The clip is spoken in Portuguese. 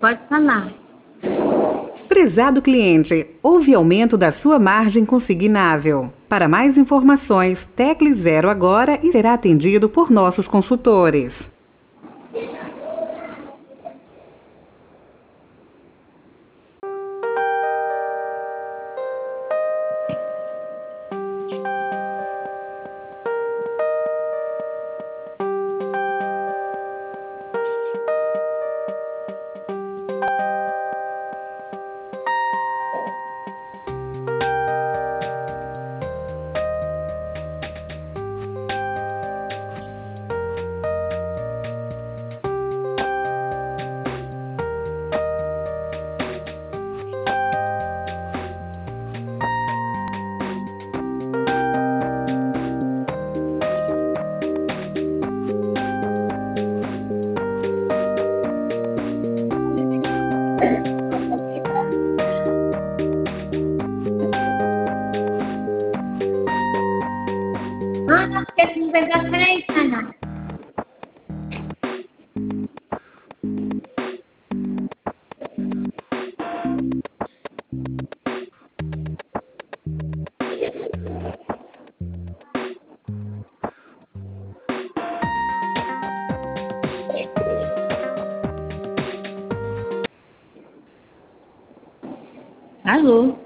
Pode falar. Prezado cliente, houve aumento da sua margem consignável. Para mais informações, tecle 0 agora e será atendido por nossos consultores. Ana, esqueci de ver transferência, Ana. Alô?